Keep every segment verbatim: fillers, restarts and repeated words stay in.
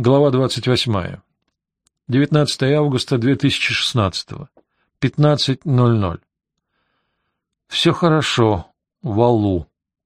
Глава двадцать восьмая. девятнадцатое августа две тысячи шестнадцатого. пятнадцать ноль ноль. Все хорошо. Валу.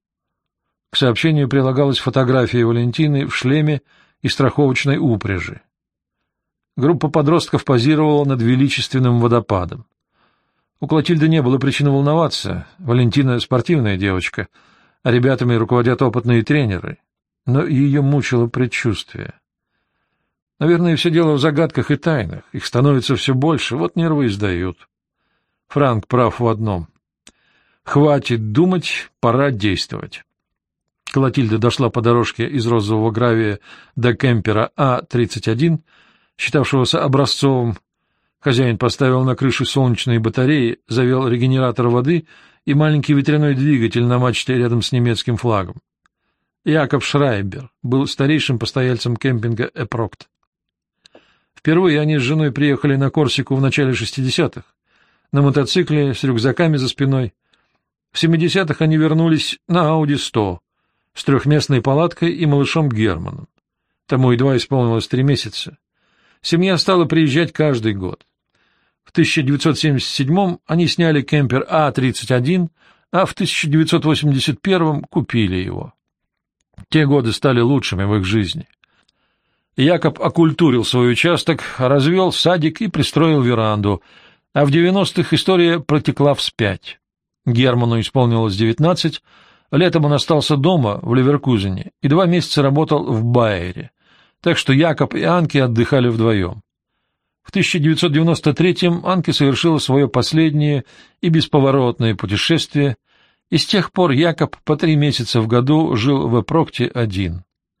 К сообщению прилагалась фотография Валентины в шлеме и страховочной упряжи. Группа подростков позировала над величественным водопадом. У Клотильды не было причин волноваться. Валентина — спортивная девочка, а ребятами руководят опытные тренеры. Но ее мучило предчувствие. Наверное, все дело в загадках и тайнах. Их становится все больше, вот нервы и сдают. Франк прав в одном. Хватит думать, пора действовать. Клотильда дошла по дорожке из розового гравия до кемпера А тридцать один, считавшегося образцовым. Хозяин поставил на крышу солнечные батареи, завел регенератор воды и маленький ветряной двигатель на мачте рядом с немецким флагом. Якоб Шрайбер был старейшим постояльцем кемпинга «Эпрокт». Впервые они с женой приехали на Корсику в начале шестидесятых, на мотоцикле с рюкзаками за спиной. В семидесятых они вернулись на Ауди сто с трехместной палаткой и малышом Германом. Тому едва исполнилось три месяца. Семья стала приезжать каждый год. В тысяча девятьсот семьдесят седьмом они сняли кемпер А тридцать один, а в тысяча девятьсот восемьдесят первом купили его. Те годы стали лучшими в их жизни. Якоб окультурил свой участок, развел садик и пристроил веранду, а в девяностых история протекла вспять. Герману исполнилось девятнадцать, летом он остался дома в Леверкузене и два месяца работал в Байере, так что Якоб и Анке отдыхали вдвоем. В тысяча девятьсот девяносто третьем Анке совершила свое последнее и бесповоротное путешествие, и с тех пор Якоб по три месяца в году жил в Эпрокте один.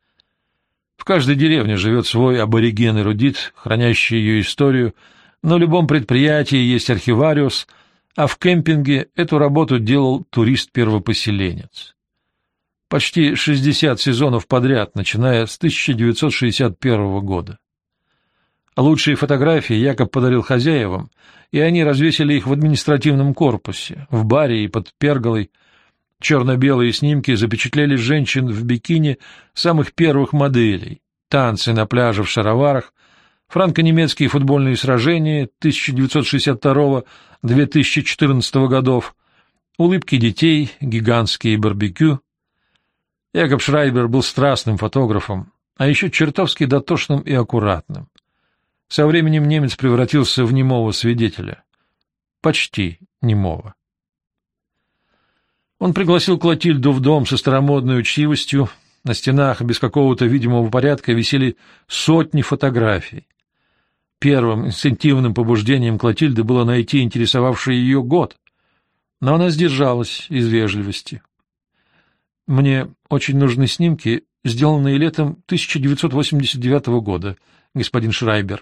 В каждой деревне живет свой абориген-эрудит, хранящий ее историю, на любом предприятии есть архивариус, а в кемпинге эту работу делал турист-первопоселенец. Почти шестьдесят сезонов подряд, начиная с тысяча девятьсот шестьдесят первого года. Лучшие фотографии Якоб подарил хозяевам, и они развесили их в административном корпусе, в баре и под перголой. Черно-белые снимки запечатлели женщин в бикини самых первых моделей, танцы на пляже в шароварах, франко-немецкие футбольные сражения тысяча девятьсот шестьдесят второго — две тысячи четырнадцатого годов, улыбки детей, гигантские барбекю. Якоб Шрайбер был страстным фотографом, а еще чертовски дотошным и аккуратным. Со временем немец превратился в немого свидетеля. Почти немого. Он пригласил Клотильду в дом со старомодной учтивостью. На стенах без какого-то видимого порядка висели сотни фотографий. Первым инстинктивным побуждением Клотильды было найти интересовавший ее год, но она сдержалась из вежливости. «Мне очень нужны снимки, сделанные летом тысяча девятьсот восемьдесят девятого года, господин Шрайбер».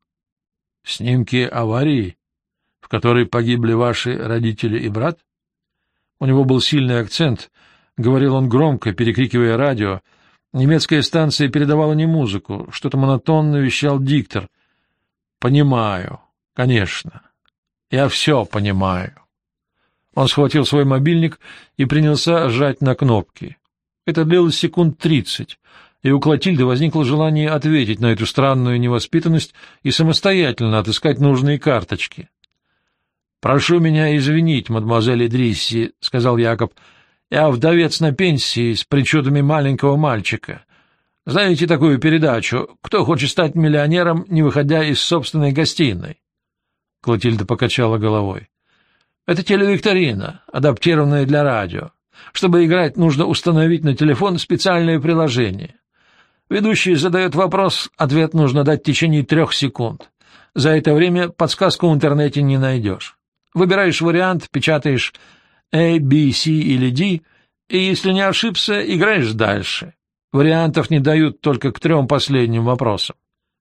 «Снимки аварии, в которой погибли ваши родители и брат?» У него был сильный акцент, говорил он громко, перекрикивая радио. Немецкая станция передавала не музыку, что-то монотонно вещал диктор. «Понимаю, конечно. Я все понимаю». Он схватил свой мобильник и принялся жать на кнопки. Это длилось секунд тридцать, и у Клотильды возникло желание ответить на эту странную невоспитанность и самостоятельно отыскать нужные карточки. «Прошу меня извинить, мадемуазель Идрисси», — сказал Якоб. «Я вдовец на пенсии с причудами маленького мальчика. Знаете такую передачу «Кто хочет стать миллионером, не выходя из собственной гостиной»?» Клотильда покачала головой. «Это телевикторина, адаптированная для радио. Чтобы играть, нужно установить на телефон специальное приложение. Ведущий задает вопрос, ответ нужно дать в течение трех секунд. За это время подсказку в интернете не найдешь. Выбираешь вариант, печатаешь A, B, C или D, и, если не ошибся, играешь дальше. Вариантов не дают только к трем последним вопросам.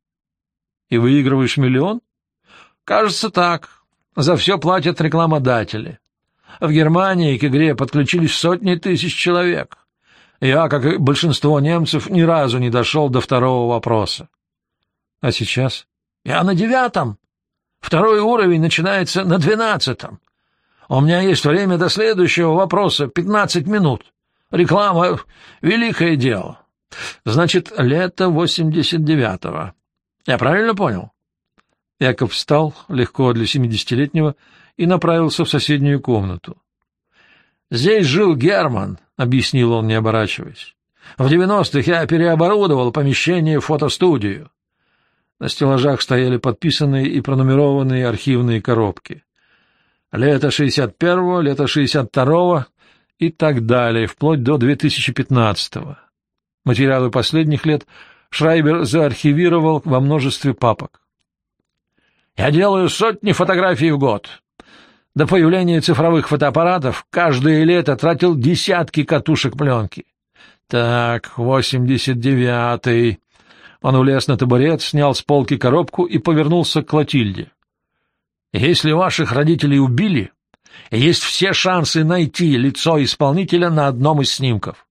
И выигрываешь миллион? Кажется, так. За все платят рекламодатели. В Германии к игре подключились сотни тысяч человек. Я, как и большинство немцев, ни разу не дошел до второго вопроса. А сейчас? Я на девятом. Второй уровень начинается на двенадцатом. У меня есть время до следующего вопроса — пятнадцать минут. Реклама — великое дело. Значит, лето восемьдесят девятого. Я правильно понял? Яков встал, легко для семидесятилетнего, и направился в соседнюю комнату. — Здесь жил Герман, — объяснил он, не оборачиваясь. — В девяностых я переоборудовал помещение в фотостудию. На стеллажах стояли подписанные и пронумерованные архивные коробки. Лето шестьдесят первого, лето шестьдесят второго и так далее, вплоть до две тысячи пятнадцатого. Материалы последних лет Шрайбер заархивировал во множестве папок. «Я делаю сотни фотографий в год. До появления цифровых фотоаппаратов каждое лето тратил десятки катушек пленки. Так, восемьдесят девятый». Он улез на табурет, снял с полки коробку и повернулся к Клотильде. «Если ваших родителей убили, есть все шансы найти лицо исполнителя на одном из снимков».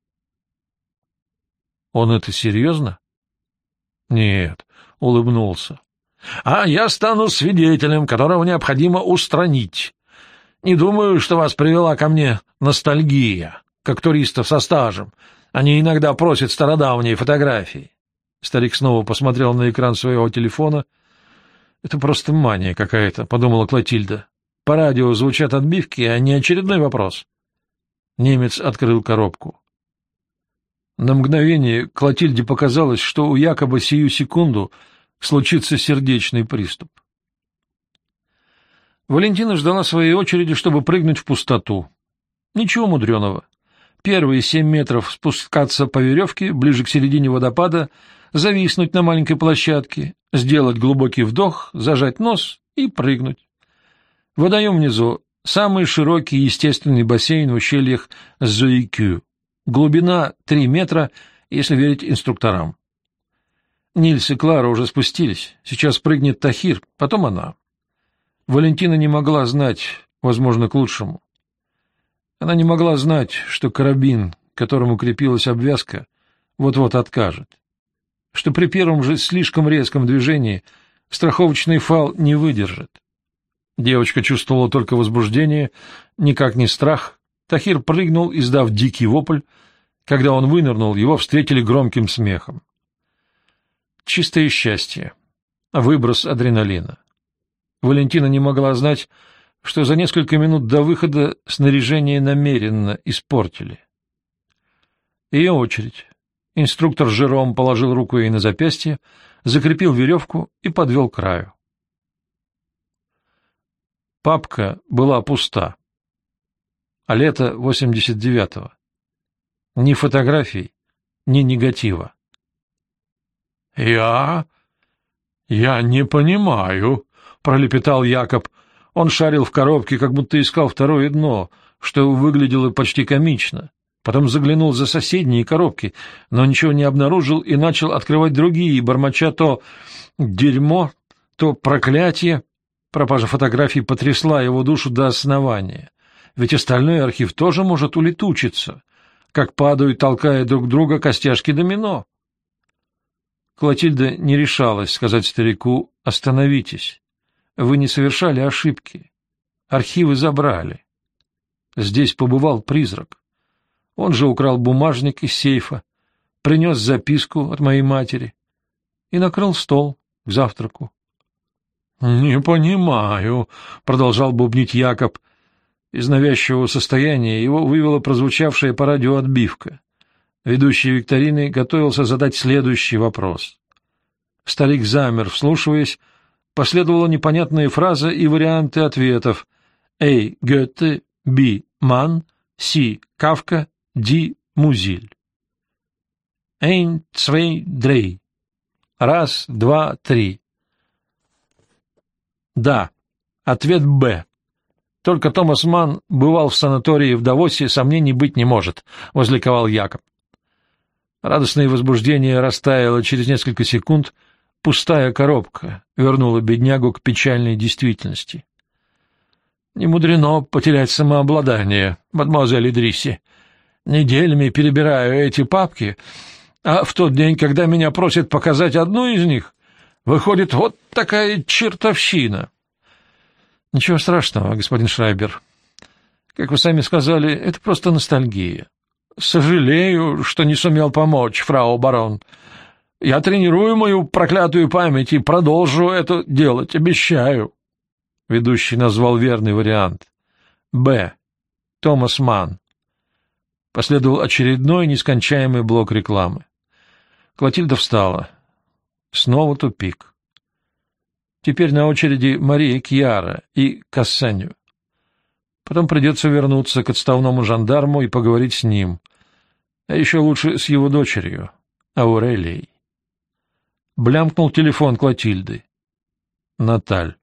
«Он это серьезно?» «Нет», — улыбнулся. «А я стану свидетелем, которого необходимо устранить. Не думаю, что вас привела ко мне ностальгия, как туристов со стажем. Они иногда просят стародавние фотографии». Старик снова посмотрел на экран своего телефона. «Это просто мания какая-то», — подумала Клотильда. «По радио звучат отбивки, а не очередной вопрос». Немец открыл коробку. На мгновение Клотильде показалось, что у Якоба сию секунду случится сердечный приступ. Валентина ждала своей очереди, чтобы прыгнуть в пустоту. Ничего мудреного. Первые семь метров спускаться по веревке, ближе к середине водопада, зависнуть на маленькой площадке, сделать глубокий вдох, зажать нос и прыгнуть. Водоем внизу — самый широкий естественный бассейн в ущельях Зуикю. Глубина три метра, если верить инструкторам. Нильс и Клара уже спустились. Сейчас прыгнет Тахир, потом она. Валентина не могла знать, возможно, к лучшему. Она не могла знать, что карабин, к которому крепилась обвязка, вот-вот откажет. Что при первом же слишком резком движении страховочный фал не выдержит. Девочка чувствовала только возбуждение, никак не страх. Тахир прыгнул, издав дикий вопль. Когда он вынырнул, его встретили громким смехом. Чистое счастье. Выброс адреналина. Валентина не могла знать, что за несколько минут до выхода снаряжение намеренно испортили. Ее очередь. Инструктор Жером положил руку ей на запястье, закрепил веревку и подвел к краю. Папка была пуста. А лето восемьдесят девятого. Ни фотографий, ни негатива. — Я... я не понимаю, — пролепетал Якоб. Он шарил в коробке, как будто искал второе дно, что выглядело почти комично. Потом заглянул за соседние коробки, но ничего не обнаружил и начал открывать другие, бормоча то дерьмо, то проклятие. Пропажа фотографий потрясла его душу до основания. Ведь остальной архив тоже может улетучиться, как падают, толкая друг друга, костяшки домино. Клотильда не решалась сказать старику: «Остановитесь, вы не совершали ошибки, архивы забрали. Здесь побывал призрак. Он же украл бумажник из сейфа, принес записку от моей матери и накрыл стол к завтраку». «Не понимаю», — продолжал бубнить Якоб. Из навязчивого состояния его вывела прозвучавшая по радио отбивка. Ведущий викторины готовился задать следующий вопрос. Старик замер, вслушиваясь. Последовала непонятная фраза и варианты ответов. «Эй, Гёте, Би, Ман, Си, Кавка, Ди, Музиль». «Эйн, цвей, дрей». Раз, два, три. Да, ответ «Б». Только Томас Манн бывал в санатории в Давосе, сомнений быть не может, — возликовал Якоб. Радостное возбуждение растаяло через несколько секунд. Пустая коробка вернула беднягу к печальной действительности. Не мудрено потерять самообладание, мадемуазель Идриси. Неделями перебираю эти папки, а в тот день, когда меня просят показать одну из них, выходит вот такая чертовщина. Ничего страшного, господин Шрайбер. Как вы сами сказали, это просто ностальгия. — Сожалею, что не сумел помочь, фрау барон. Я тренирую мою проклятую память и продолжу это делать, обещаю. Ведущий назвал верный вариант. Б. Томас Манн. Последовал очередной нескончаемый блок рекламы. Клотильда встала. Снова тупик. Теперь на очереди Мария Кьяра и Кассанью. Потом придется вернуться к отставному жандарму и поговорить с ним. А еще лучше с его дочерью, Аурелией. Блямкнул телефон Клотильды. Наталь.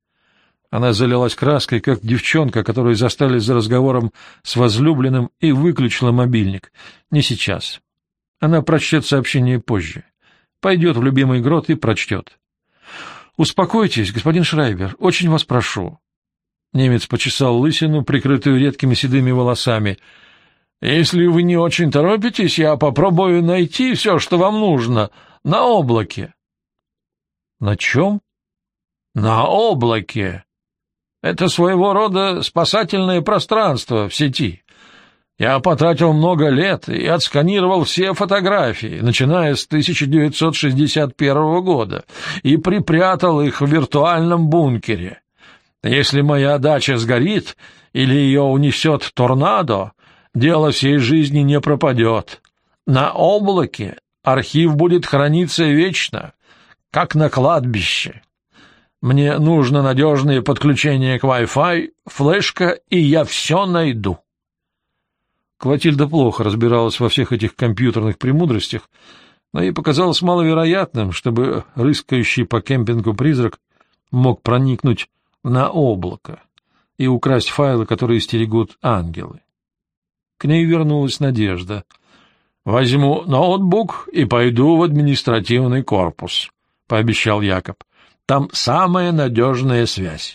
Она залилась краской, как девчонка, которую застали за разговором с возлюбленным, и выключила мобильник. Не сейчас. Она прочтет сообщение позже. Пойдет в любимый грот и прочтет. «Успокойтесь, господин Шрайбер, очень вас прошу». Немец почесал лысину, прикрытую редкими седыми волосами. «Если вы не очень торопитесь, я попробую найти все, что вам нужно, на облаке». «На чем?» «На облаке. Это своего рода спасательное пространство в сети. Я потратил много лет и отсканировал все фотографии, начиная с тысяча девятьсот шестьдесят первого года, и припрятал их в виртуальном бункере. Если моя дача сгорит или ее унесет торнадо, дело всей жизни не пропадет. На облаке архив будет храниться вечно, как на кладбище. Мне нужно надежное подключение к Wi-Fi, флешка, и я все найду». Клотильда плохо разбиралась во всех этих компьютерных премудростях, но ей показалось маловероятным, чтобы рыскающий по кемпингу призрак мог проникнуть на облако и украсть файлы, которые стерегут ангелы. К ней вернулась надежда. «Возьму ноутбук и пойду в административный корпус», — пообещал Якоб. «Там самая надежная связь.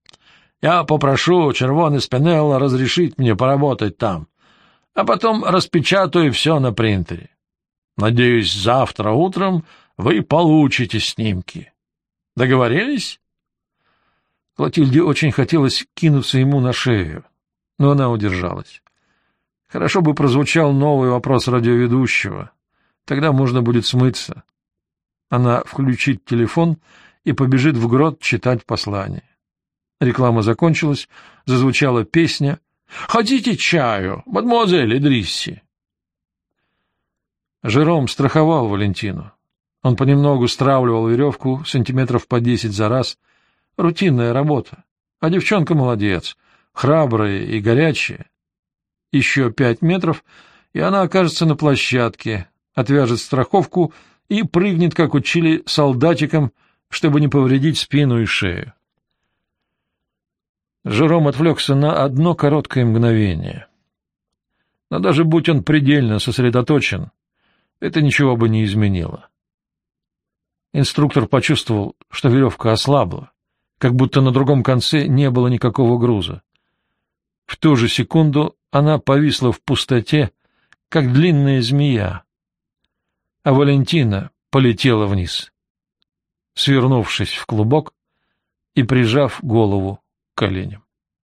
Я попрошу Червоне Спинелло разрешить мне поработать там, а потом распечатаю все на принтере. Надеюсь, завтра утром вы получите снимки. Договорились?» Клотильде очень хотелось кинуться ему на шею, но она удержалась. Хорошо бы прозвучал новый вопрос радиоведущего. Тогда можно будет смыться. Она включит телефон и побежит в грот читать послание. Реклама закончилась, зазвучала песня «Хотите чаю, мадемуазель Идрисси?» Жером страховал Валентину. Он понемногу стравливал веревку сантиметров по десять за раз. Рутинная работа. А девчонка молодец, храбрая и горячая. Еще пять метров, и она окажется на площадке, отвяжет страховку и прыгнет, как учили, солдатиком, чтобы не повредить спину и шею. Жером отвлекся на одно короткое мгновение. Но даже будь он предельно сосредоточен, это ничего бы не изменило. Инструктор почувствовал, что веревка ослабла, как будто на другом конце не было никакого груза. В ту же секунду она повисла в пустоте, как длинная змея, а Валентина полетела вниз, свернувшись в клубок и прижав голову к коленям.